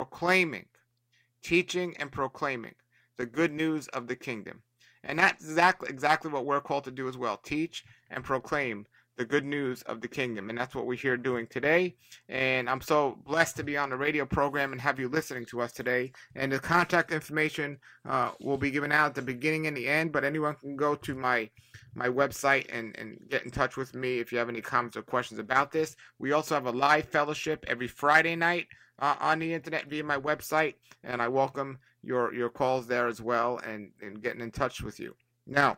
proclaiming, teaching and proclaiming the good news of the kingdom. And that's exactly what we're called to do as well. Teach and proclaim the good news of the kingdom. And that's what we're here doing today. And I'm so blessed to be on the radio program and have you listening to us today. And the contact information will be given out at the beginning and the end, but anyone can go to my website and get in touch with me if you have any comments or questions about this. We also have a live fellowship every Friday night on the internet via my website, and I welcome your calls there as well and getting in touch with you. Now,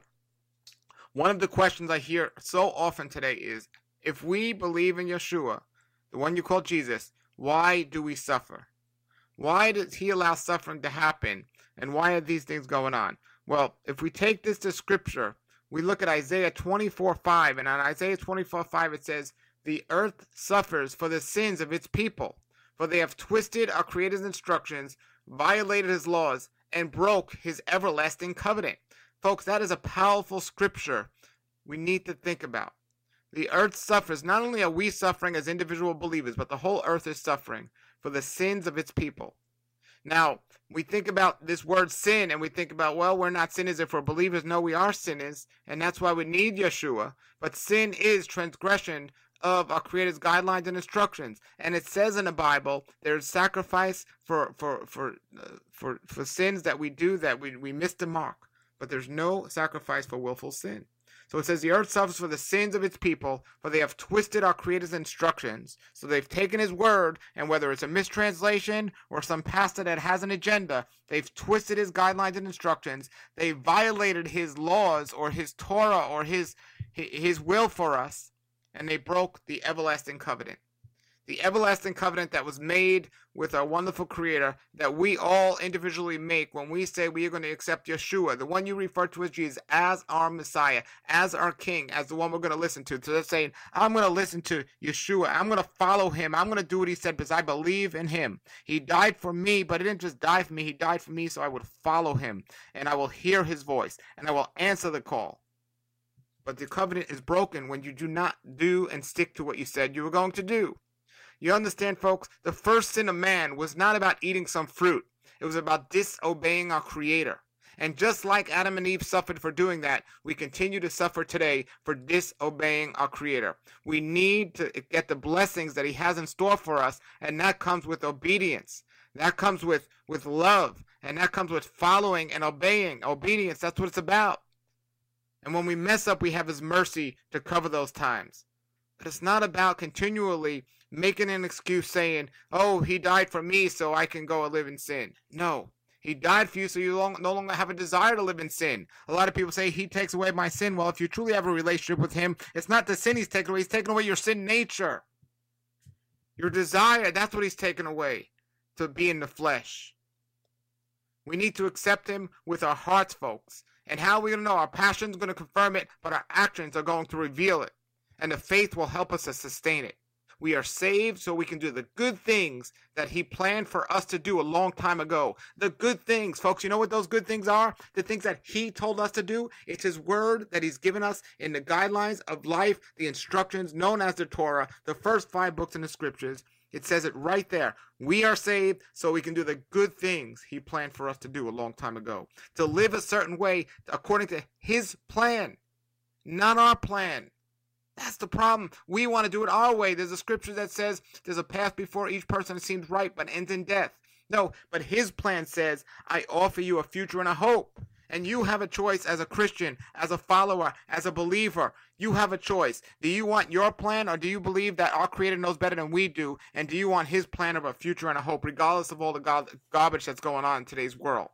one of the questions I hear so often today is, if we believe in Yeshua, the one you call Jesus, why do we suffer? Why does he allow suffering to happen? And why are these things going on? Well, if we take this to scripture, we look at Isaiah 24:5, and on Isaiah 24:5 it says, "The earth suffers for the sins of its people, for they have twisted our Creator's instructions, violated his laws, and broke his everlasting covenant." Folks, that is a powerful scripture we need to think about. The earth suffers. Not only are we suffering as individual believers, but the whole earth is suffering for the sins of its people. Now, we think about this word sin, and we think about, well, we're not sinners if we're believers. No, we are sinners, and that's why we need Yeshua. But sin is transgression of our Creator's guidelines and instructions. And it says in the Bible, there's sacrifice for sins that we do, that we miss the mark. But there's no sacrifice for willful sin. So it says the earth suffers for the sins of its people, for they have twisted our Creator's instructions. So they've taken his word, and whether it's a mistranslation or some pastor that has an agenda, they've twisted his guidelines and instructions. They violated his laws or his Torah or his will for us, and they broke the everlasting covenant. The everlasting covenant that was made with our wonderful Creator, that we all individually make when we say we are going to accept Yeshua, the one you refer to as Jesus, as our Messiah, as our King, as the one we're going to listen to. So they're saying, I'm going to listen to Yeshua. I'm going to follow him. I'm going to do what he said because I believe in him. He died for me, but he didn't just die for me. He died for me so I would follow him, and I will hear his voice, and I will answer the call. But the covenant is broken when you do not do and stick to what you said you were going to do. You understand, folks? The first sin of man was not about eating some fruit. It was about disobeying our Creator. And just like Adam and Eve suffered for doing that, we continue to suffer today for disobeying our Creator. We need to get the blessings that he has in store for us, and that comes with obedience. That comes with love, and that comes with following and obeying. Obedience, that's what it's about. And when we mess up, we have his mercy to cover those times. But it's not about continually making an excuse saying, oh, he died for me so I can go and live in sin. No, he died for you so you no longer have a desire to live in sin. A lot of people say he takes away my sin. Well, if you truly have a relationship with him, it's not the sin he's taking away. He's taking away your sin nature. Your desire, that's what he's taken away, to be in the flesh. We need to accept him with our hearts, folks. And how are we going to know? Our passion's going to confirm it, but our actions are going to reveal it. And the faith will help us to sustain it. We are saved so we can do the good things that he planned for us to do a long time ago. The good things, folks, you know what those good things are? The things that he told us to do. It's his word that he's given us in the guidelines of life, the instructions known as the Torah, the first 5 books in the scriptures. It says it right there. We are saved so we can do the good things he planned for us to do a long time ago. To live a certain way according to his plan, not our plan. That's the problem. We want to do it our way. There's a scripture that says there's a path before each person that seems right but ends in death. No, but his plan says, I offer you a future and a hope. And you have a choice as a Christian, as a follower, as a believer. You have a choice. Do you want your plan, or do you believe that our Creator knows better than we do? And do you want his plan of a future and a hope, regardless of all the garbage that's going on in today's world?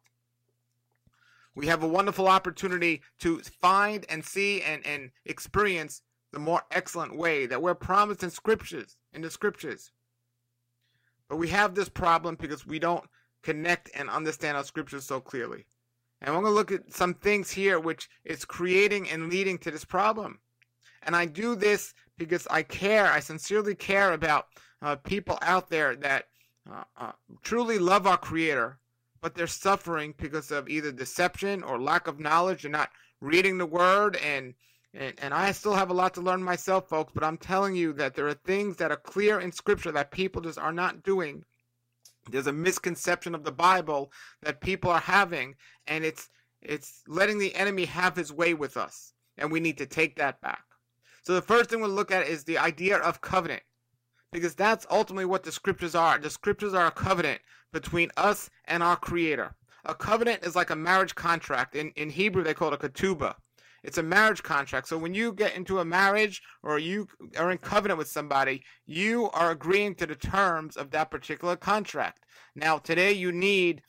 We have a wonderful opportunity to find and see and experience the more excellent way that we're promised in the scriptures. But we have this problem because we don't connect and understand our scriptures so clearly. And we're going to look at some things here which is creating and leading to this problem. And I do this because I sincerely care about people out there that truly love our Creator, but they're suffering because of either deception or lack of knowledge. They're not reading the Word, and I still have a lot to learn myself, folks, but I'm telling you that there are things that are clear in Scripture that people just are not doing There's a misconception of the Bible that people are having, and it's letting the enemy have his way with us, and we need to take that back. So the first thing we'll look at is the idea of covenant, because that's ultimately what the scriptures are. The scriptures are a covenant between us and our Creator. A covenant is like a marriage contract. In Hebrew, they call it a ketubah. It's a marriage contract. So when you get into a marriage or you are in covenant with somebody, you are agreeing to the terms of that particular contract. Now, today you need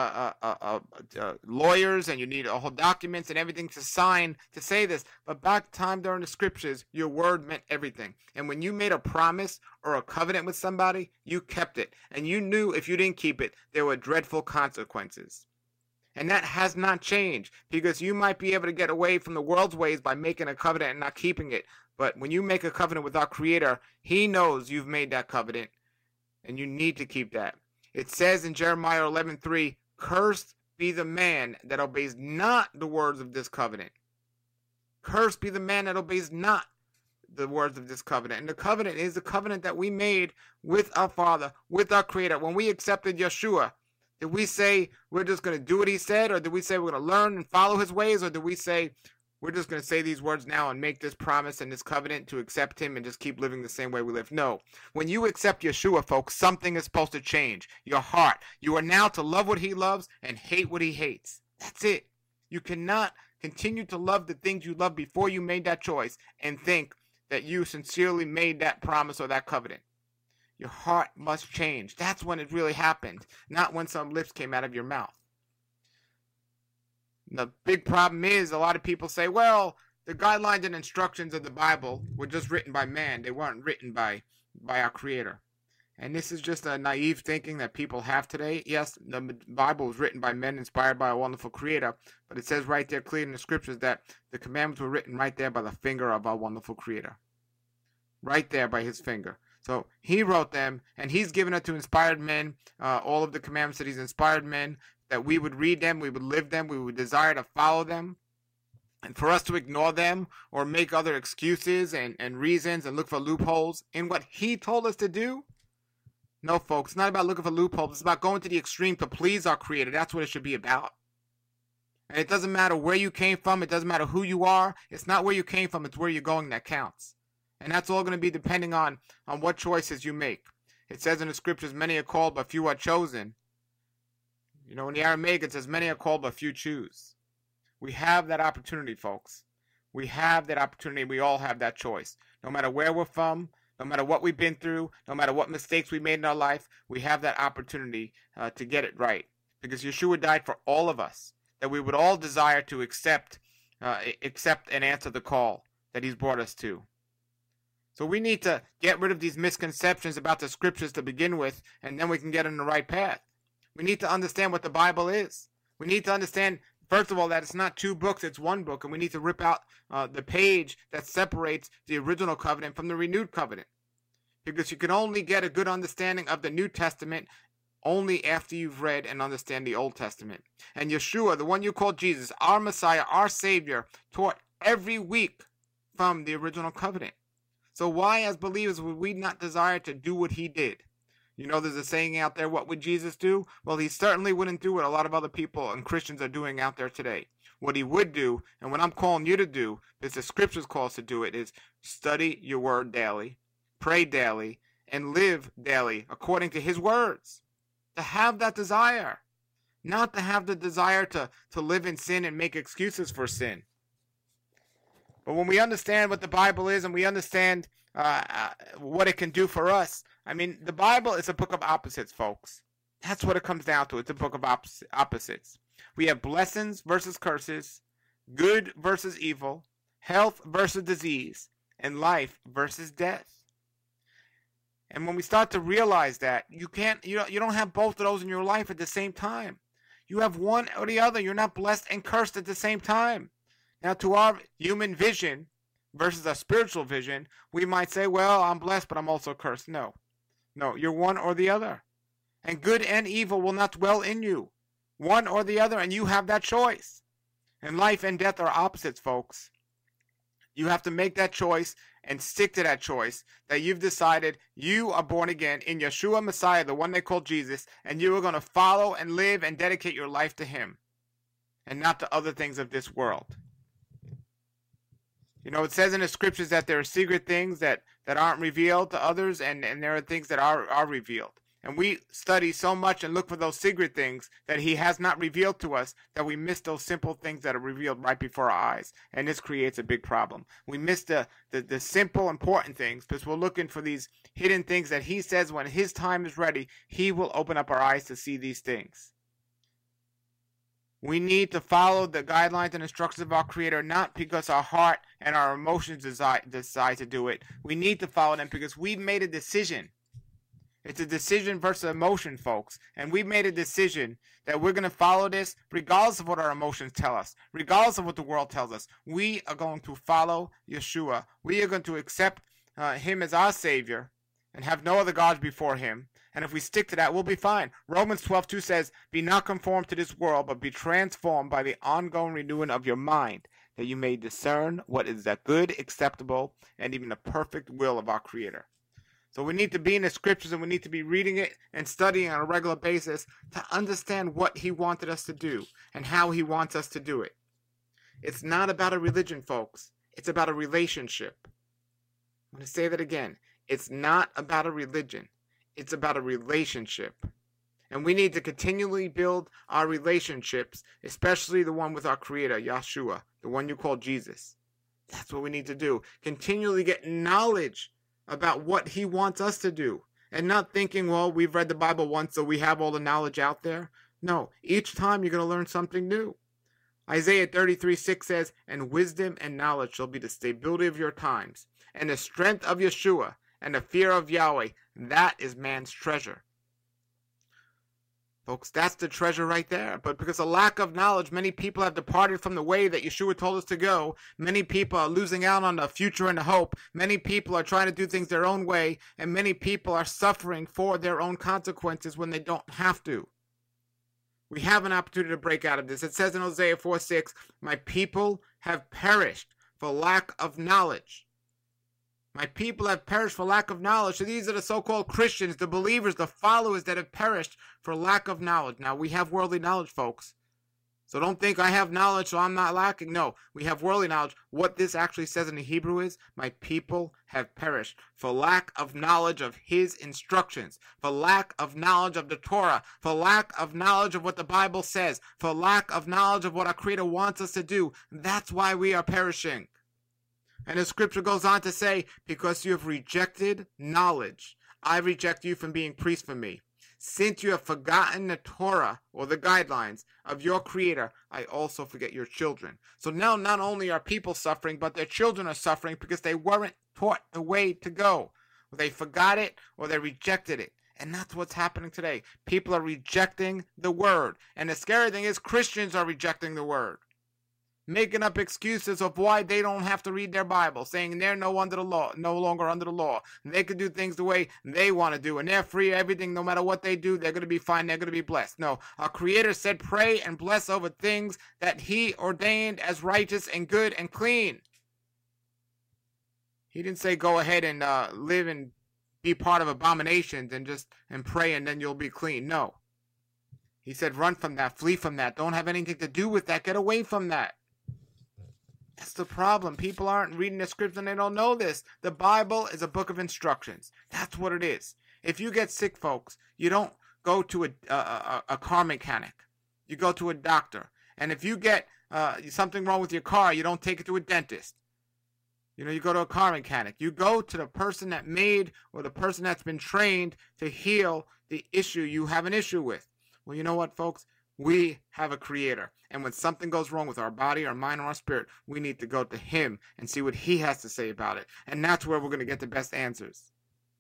lawyers, and you need a whole documents and everything to sign to say this. But back time during the scriptures, your word meant everything. And when you made a promise or a covenant with somebody, you kept it. And you knew if you didn't keep it, there were dreadful consequences. And that has not changed, because you might be able to get away from the world's ways by making a covenant and not keeping it. But when you make a covenant with our Creator, He knows you've made that covenant, and you need to keep that. It says in Jeremiah 11:3, "Cursed be the man that obeys not the words of this covenant." Cursed be the man that obeys not the words of this covenant. And the covenant is the covenant that we made with our Father, with our Creator. When we accepted Yeshua, did we say we're just going to do what He said? Or did we say we're going to learn and follow His ways? Or did we say we're just going to say these words now and make this promise and this covenant to accept Him and just keep living the same way we live? No. When you accept Yeshua, folks, something is supposed to change. Your heart. You are now to love what He loves and hate what He hates. That's it. You cannot continue to love the things you loved before you made that choice and think that you sincerely made that promise or that covenant. Your heart must change. That's when it really happened, not when some lips came out of your mouth. The big problem is a lot of people say, well, the guidelines and instructions of the Bible were just written by man. They weren't written by our Creator. And this is just a naive thinking that people have today. Yes, the Bible was written by men inspired by a wonderful Creator, but it says right there clearly in the scriptures that the commandments were written right there by the finger of our wonderful Creator. Right there by His finger. So He wrote them, and He's given it to inspired men, all of the commandments that He's inspired men, that we would read them, we would live them, we would desire to follow them. And for us to ignore them or make other excuses and reasons and look for loopholes in what He told us to do? No, folks, it's not about looking for loopholes. It's about going to the extreme to please our Creator. That's what it should be about. And it doesn't matter where you came from. It doesn't matter who you are. It's not where you came from. It's where you're going that counts. And that's all going to be depending on what choices you make. It says in the scriptures, many are called, but few are chosen. You know, in the Aramaic, it says, many are called, but few choose. We have that opportunity, folks. We have that opportunity. We all have that choice. No matter where we're from, no matter what we've been through, no matter what mistakes we made in our life, we have that opportunity to get it right. Because Yeshua died for all of us, that we would all desire to accept and answer the call that He's brought us to. So we need to get rid of these misconceptions about the scriptures to begin with, and then we can get on the right path. We need to understand what the Bible is. We need to understand, first of all, that it's not two books, it's one book, and we need to rip out the page that separates the original covenant from the renewed covenant. Because you can only get a good understanding of the New Testament only after you've read and understand the Old Testament. And Yeshua, the one you call Jesus, our Messiah, our Savior, taught every week from the original covenant. So why, as believers, would we not desire to do what He did? You know, there's a saying out there, what would Jesus do? Well, He certainly wouldn't do what a lot of other people and Christians are doing out there today. What He would do, and what I'm calling you to do, because the scriptures call us to do it, is study your word daily, pray daily, and live daily according to His words. To have that desire. Not to have the desire to live in sin and make excuses for sin. But when we understand what the Bible is and we understand what it can do for us, I mean, the Bible is a book of opposites, folks. That's what it comes down to. It's a book of opposites. We have blessings versus curses, good versus evil, health versus disease, and life versus death. And when we start to realize that, you don't have both of those in your life at the same time. You have one or the other. You're not blessed and cursed at the same time. Now, to our human vision versus a spiritual vision, we might say, well, I'm blessed, but I'm also cursed. No, you're one or the other. And good and evil will not dwell in you. One or the other, and you have that choice. And life and death are opposites, folks. You have to make that choice, and stick to that choice, that you've decided you are born again in Yeshua Messiah, the one they call Jesus, and you are going to follow and live and dedicate your life to him and not to other things of this world. You know, it says in the scriptures that there are secret things that aren't revealed to others, and there are things that are revealed. And we study so much and look for those secret things that he has not revealed to us that we miss those simple things that are revealed right before our eyes. And this creates a big problem. We miss the simple, important things because we're looking for these hidden things that he says when his time is ready, he will open up our eyes to see these things. We need to follow the guidelines and instructions of our Creator, not because our heart and our emotions decide to do it. We need to follow them because we've made a decision. It's a decision versus emotion, folks. And we've made a decision that we're going to follow this regardless of what our emotions tell us, regardless of what the world tells us. We are going to follow Yeshua. We are going to accept him as our Savior and have no other gods before him. And if we stick to that, we'll be fine. Romans 12:2 says, "Be not conformed to this world, but be transformed by the ongoing renewing of your mind, that you may discern what is the good, acceptable, and even the perfect will of our Creator." So we need to be in the scriptures, and we need to be reading it and studying on a regular basis to understand what he wanted us to do and how he wants us to do it. It's not about a religion, folks. It's about a relationship. I'm going to say that again. It's not about a religion. It's about a relationship. And we need to continually build our relationships, especially the one with our Creator, Yeshua, the one you call Jesus. That's what we need to do. Continually get knowledge about what he wants us to do, and not thinking, well, we've read the Bible once, so we have all the knowledge out there. No, each time you're going to learn something new. Isaiah 33:6 says, "And wisdom and knowledge shall be the stability of your times, and the strength of Yeshua, and the fear of Yahweh, that is man's treasure." Folks, that's the treasure right there. But because of lack of knowledge, many people have departed from the way that Yeshua told us to go. Many people are losing out on the future and the hope. Many people are trying to do things their own way. And many people are suffering for their own consequences when they don't have to. We have an opportunity to break out of this. It says in Hosea 4:6, "My people have perished for lack of knowledge." My people have perished for lack of knowledge. So these are the so-called Christians, the believers, the followers that have perished for lack of knowledge. Now, we have worldly knowledge, folks. So don't think I have knowledge, so I'm not lacking. No, we have worldly knowledge. What this actually says in the Hebrew is, my people have perished for lack of knowledge of his instructions, for lack of knowledge of the Torah, for lack of knowledge of what the Bible says, for lack of knowledge of what our Creator wants us to do. That's why we are perishing. And the scripture goes on to say, "Because you have rejected knowledge, I reject you from being priest for me. Since you have forgotten the Torah, or the guidelines, of your Creator, I also forget your children." So now not only are people suffering, but their children are suffering because they weren't taught the way to go. They forgot it, or they rejected it. And that's what's happening today. People are rejecting the word. And the scary thing is, Christians are rejecting the word, making up excuses of why they don't have to read their Bible, saying they're no longer under the law. They can do things the way they want to do, and they're free of everything. No matter what they do, they're going to be fine. They're going to be blessed. No, our Creator said, pray and bless over things that he ordained as righteous and good and clean. He didn't say go ahead and live and be part of abominations and pray and then you'll be clean. No. He said run from that, flee from that. Don't have anything to do with that. Get away from that. That's the problem. People aren't reading the scripts and they don't know this. The Bible is a book of instructions. That's what it is. If you get sick, folks, you don't go to a car mechanic. You go to a doctor. And if you get something wrong with your car, you don't take it to a dentist. You go to a car mechanic. You go to the person that made or the person that's been trained to heal the issue you have an issue with. Well, you know what, folks? We have a Creator. And when something goes wrong with our body, our mind, or our spirit, we need to go to him and see what he has to say about it. And that's where we're going to get the best answers.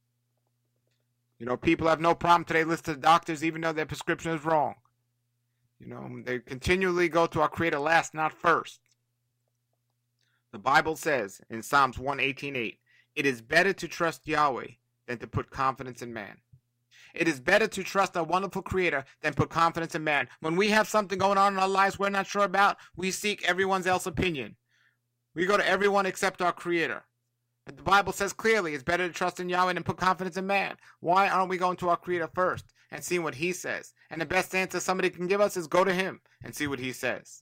People have no problem today listening to doctors even though their prescription is wrong. They continually go to our Creator last, not first. The Bible says in Psalms 118:8, "It is better to trust Yahweh than to put confidence in man." It is better to trust a wonderful Creator than put confidence in man. When we have something going on in our lives we're not sure about, we seek everyone else's opinion. We go to everyone except our Creator. But the Bible says clearly it's better to trust in Yahweh than put confidence in man. Why aren't we going to our Creator first and seeing what He says? And the best answer somebody can give us is go to Him and see what He says.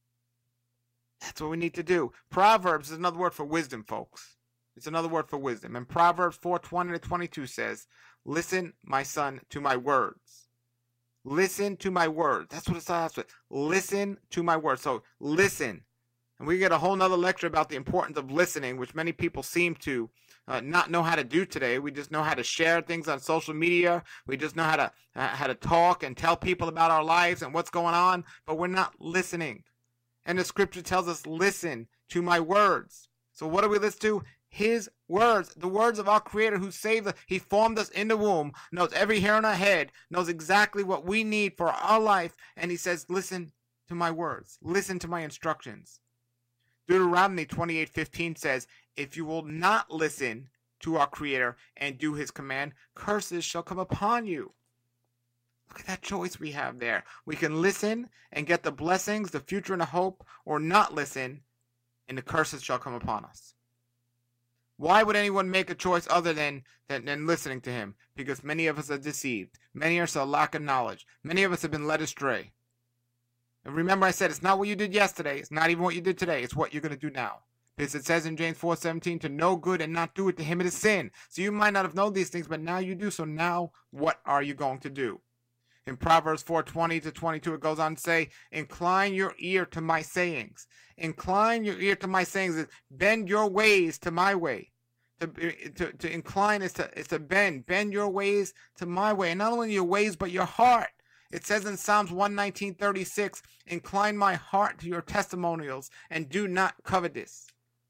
That's what we need to do. Proverbs is another word for wisdom, folks. It's another word for wisdom. And Proverbs 4:20-22 says, listen, my son, to my words. Listen to my words. That's what it starts with. Listen to my words. So listen. And we get a whole nother lecture about the importance of listening, which many people seem to not know how to do today. We just know how to share things on social media. We just know how to talk and tell people about our lives and what's going on, but we're not listening. And the scripture tells us, listen to my words. So what do we listen to? His words, the words of our Creator who saved us. He formed us in the womb, knows every hair on our head, knows exactly what we need for our life. And He says, listen to my words. Listen to my instructions. Deuteronomy 28:15 says, if you will not listen to our Creator and do His command, curses shall come upon you. Look at that choice we have there. We can listen and get the blessings, the future, and the hope, or not listen, and the curses shall come upon us. Why would anyone make a choice other than listening to Him? Because many of us are deceived. Many of us are lack of knowledge. Many of us have been led astray. And remember, I said it's not what you did yesterday. It's not even what you did today. It's what you're going to do now. Because it says in James 4:17, to know good and not do it, to him it is sin. So you might not have known these things, but now you do. So now what are you going to do? In Proverbs 4:20-22, it goes on to say, incline your ear to my sayings. Incline your ear to my sayings. Bend your ways to my way. To incline is to bend. Bend your ways to my way. And not only your ways, but your heart. It says in Psalms 119:36, incline my heart to your testimonials and do not covetous.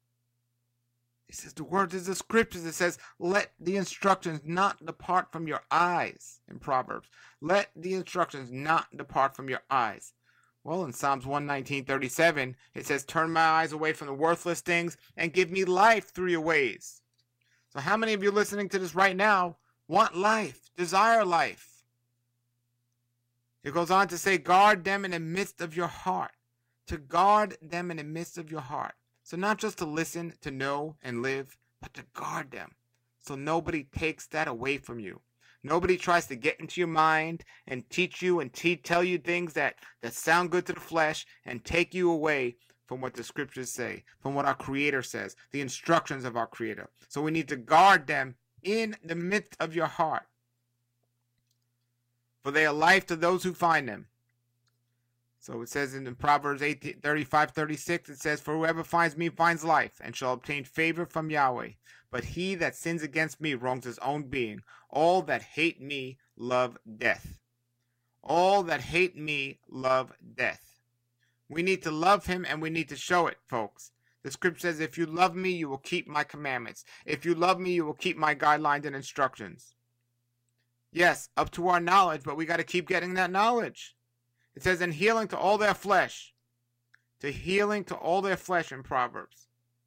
It says the words is the scriptures. It says, let the instructions not depart from your eyes in Proverbs. Let the instructions not depart from your eyes. Well, in Psalms 119:37, it says, turn my eyes away from the worthless things and give me life through your ways. So how many of you listening to this right now want life, desire life? It goes on to say, guard them in the midst of your heart. To guard them in the midst of your heart. So not just to listen, to know, and live, but to guard them. So nobody takes that away from you. Nobody tries to get into your mind and teach you and tell you things that sound good to the flesh and take you away from what the scriptures say, from what our Creator says, the instructions of our Creator. So we need to guard them in the midst of your heart. For they are life to those who find them. So it says in Proverbs 35:36, it says, for whoever finds me finds life and shall obtain favor from Yahweh. But he that sins against me wrongs his own being. All that hate me love death. All that hate me love death. We need to love Him and we need to show it, folks. The scripture says, if you love me, you will keep my commandments. If you love me, you will keep my guidelines and instructions. Yes, up to our knowledge, but we got to keep getting that knowledge. It says, in healing to all their flesh. To healing to all their flesh in Proverbs.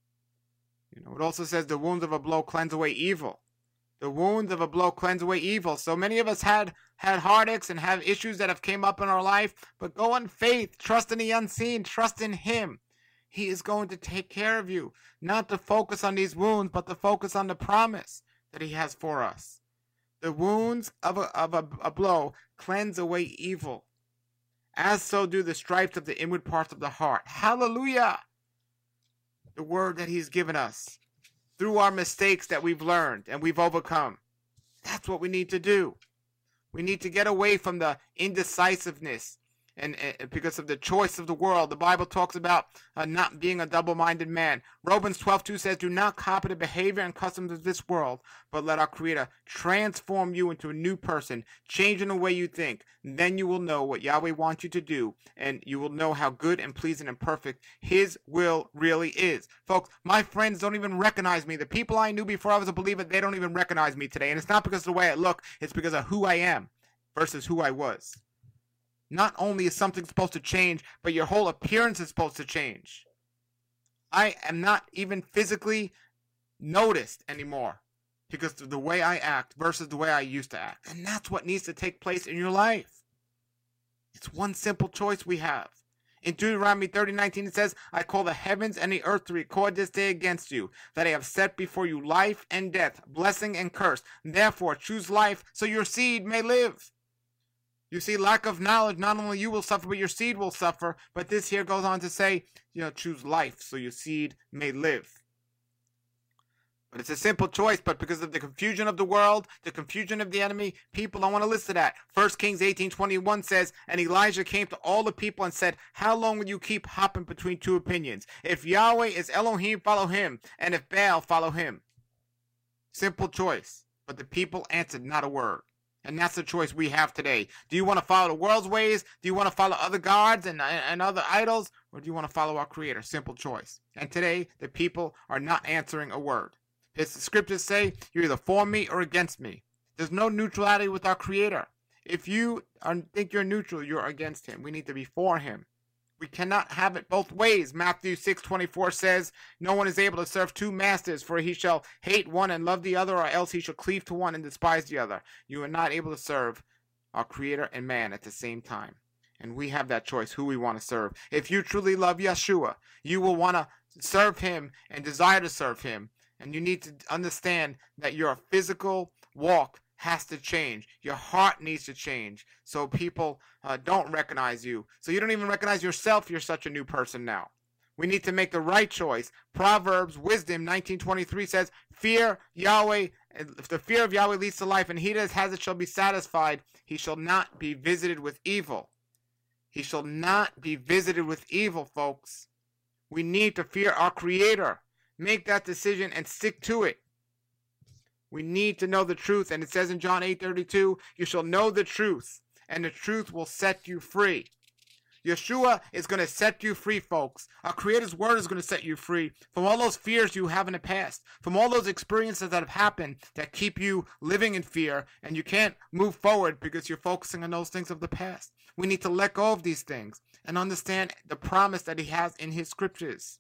It also says, the wounds of a blow cleanse away evil. The wounds of a blow cleanse away evil. So many of us had heartaches and have issues that have came up in our life, but go in faith, trust in the unseen, trust in Him. He is going to take care of you. Not to focus on these wounds, but to focus on the promise that He has for us. The wounds of a blow cleanse away evil. As so do the stripes of the inward parts of the heart. Hallelujah! The word that He's given us through our mistakes that we've learned and we've overcome. That's what we need to do. We need to get away from the indecisiveness and because of the choice of the world. The Bible talks about not being a double-minded man. Romans 12:2 says, do not copy the behavior and customs of this world, but let our Creator transform you into a new person, changing the way you think. Then you will know what Yahweh wants you to do, and you will know how good and pleasing and perfect His will really is. Folks, my friends don't even recognize me. The people I knew before I was a believer, they don't even recognize me today. And it's not because of the way I look, it's because of who I am versus who I was. Not only is something supposed to change, but your whole appearance is supposed to change. I am not even physically noticed anymore because of the way I act versus the way I used to act. And that's what needs to take place in your life. It's one simple choice we have. In Deuteronomy 30:19 it says, I call the heavens and the earth to record this day against you, that I have set before you life and death, blessing and curse. Therefore choose life, so your seed may live. You see, lack of knowledge, not only you will suffer, but your seed will suffer. But this here goes on to say, choose life, so your seed may live. But it's a simple choice, but because of the confusion of the world, the confusion of the enemy, people don't want to listen to that. 1 Kings 18:21 says, and Elijah came to all the people and said, how long will you keep hopping between two opinions? If Yahweh is Elohim, follow him, and if Baal, follow him. Simple choice, but the people answered not a word. And that's the choice we have today. Do you want to follow the world's ways? Do you want to follow other gods and other idols? Or do you want to follow our Creator? Simple choice. And today, the people are not answering a word. As the scriptures say, you're either for me or against me. There's no neutrality with our Creator. If you think you're neutral, you're against him. We need to be for him. We cannot have it both ways. Matthew 6:24 says, no one is able to serve two masters, for he shall hate one and love the other, or else he shall cleave to one and despise the other. You are not able to serve our Creator and man at the same time. And we have that choice, who we want to serve. If you truly love Yeshua, you will want to serve him and desire to serve him. And you need to understand that your physical walk has to change. Your heart needs to change so people don't recognize you. So you don't even recognize yourself. You're such a new person now. We need to make the right choice. Proverbs Wisdom 19:23 says, fear Yahweh. If the fear of Yahweh leads to life, and he that has it shall be satisfied, he shall not be visited with evil. He shall not be visited with evil, folks. We need to fear our Creator. Make that decision and stick to it. We need to know the truth. And it says in John 8:32, you shall know the truth, and the truth will set you free. Yeshua is going to set you free, folks. Our Creator's word is going to set you free from all those fears you have in the past, from all those experiences that have happened that keep you living in fear, and you can't move forward because you're focusing on those things of the past. We need to let go of these things and understand the promise that he has in his scriptures.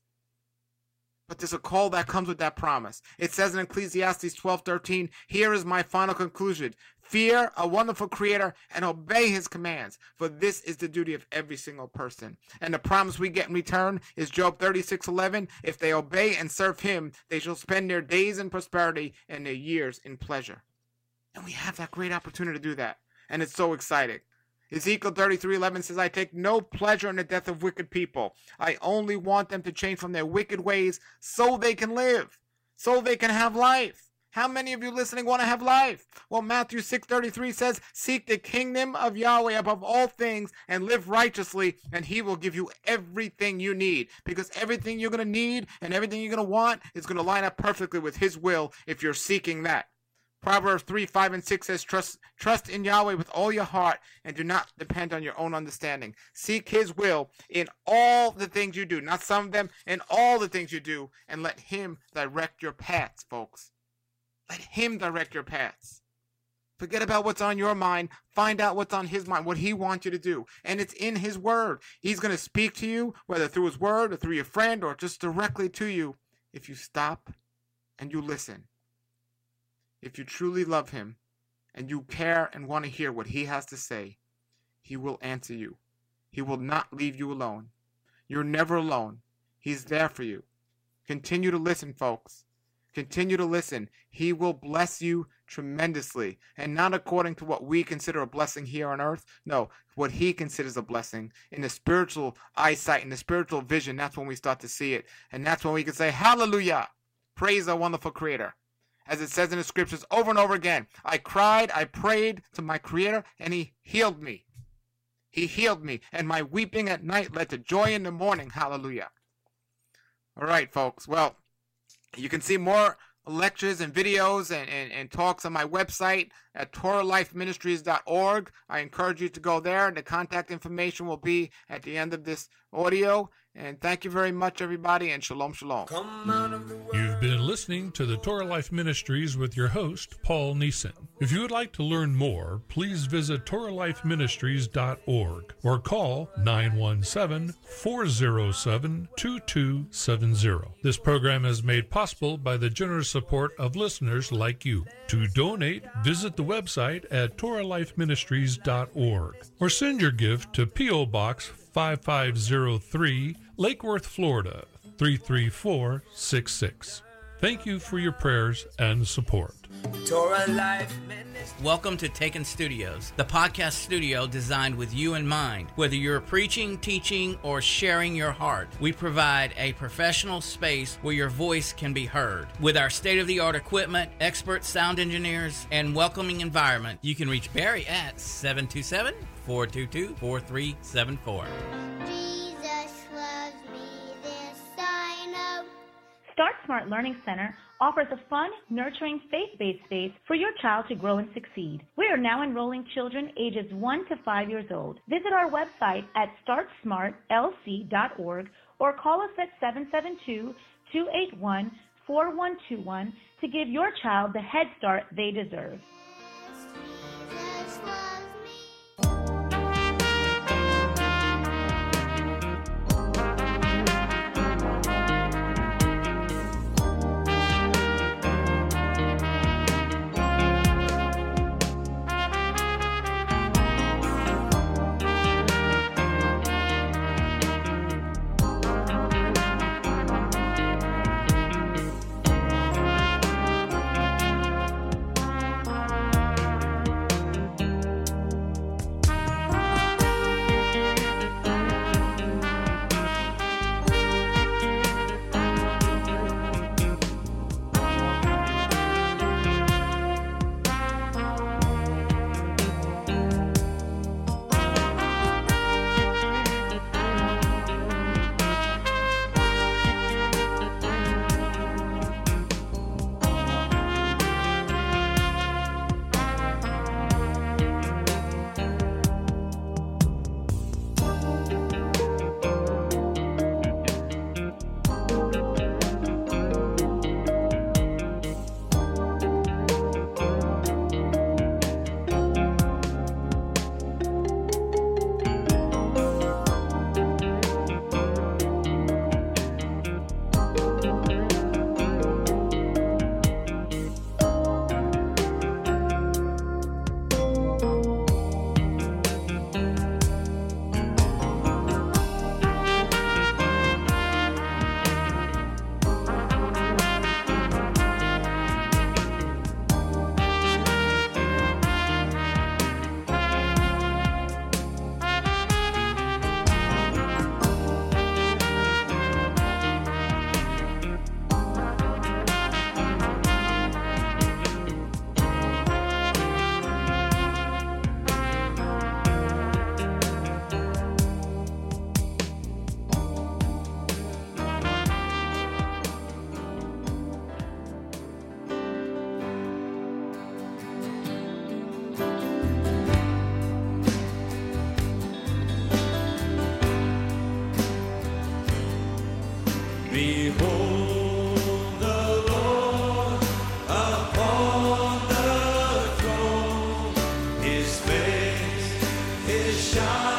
But there's a call that comes with that promise. It says in Ecclesiastes 12:13, here is my final conclusion. Fear a wonderful Creator and obey his commands, for this is the duty of every single person. And the promise we get in return is Job 36:11. If they obey and serve him, they shall spend their days in prosperity and their years in pleasure. And we have that great opportunity to do that. And it's so exciting. Ezekiel 33:11 says, I take no pleasure in the death of wicked people. I only want them to change from their wicked ways so they can live, so they can have life. How many of you listening want to have life? Well, Matthew 6:33 says, seek the kingdom of Yahweh above all things and live righteously, and he will give you everything you need. Because everything you're going to need and everything you're going to want is going to line up perfectly with his will if you're seeking that. Proverbs 3:5 and 6 says, trust in Yahweh with all your heart and do not depend on your own understanding. Seek his will in all the things you do, not some of them, in all the things you do, and let him direct your paths, folks. Let him direct your paths. Forget about what's on your mind. Find out what's on his mind, what he wants you to do. And it's in his word. He's going to speak to you, whether through his word or through your friend or just directly to you, if you stop and you listen. If you truly love him and you care and want to hear what he has to say, he will answer you. He will not leave you alone. You're never alone. He's there for you. Continue to listen, folks. Continue to listen. He will bless you tremendously, and not according to what we consider a blessing here on earth. No, what he considers a blessing in the spiritual eyesight, in the spiritual vision. That's when we start to see it. And that's when we can say, hallelujah, praise our wonderful Creator. As it says in the scriptures over and over again, I cried, I prayed to my Creator, and he healed me. He healed me, and my weeping at night led to joy in the morning. Hallelujah. All right, folks. Well, you can see more lectures and videos and talks on my website at TorahLifeMinistries.org. I encourage you to go there. The contact information will be at the end of this audio. And thank you very much, everybody, and shalom, shalom. Come out of the world. been listening to the Torah Life Ministries with your host, Paul Neeson. If you would like to learn more, please visit TorahLifeMinistries.org or call 917-407-2270. This program is made possible by the generous support of listeners like you. To donate, visit the website at TorahLifeMinistries.org or send your gift to P.O. Box 5503, Lake Worth, Florida, 33466. Thank you for your prayers and support. Torah Life Ministry. Welcome to Taken Studios, the podcast studio designed with you in mind. Whether you're preaching, teaching, or sharing your heart, we provide a professional space where your voice can be heard. With our state-of-the-art equipment, expert sound engineers, and welcoming environment, you can reach Barry at 727-422-4374. Start Smart Learning Center offers a fun, nurturing, faith-based space for your child to grow and succeed. We are now enrolling children ages 1 to 5 years old. Visit our website at startsmartlc.org or call us at 772-281-4121 to give your child the head start they deserve. Behold the Lord upon the throne, His face is shining.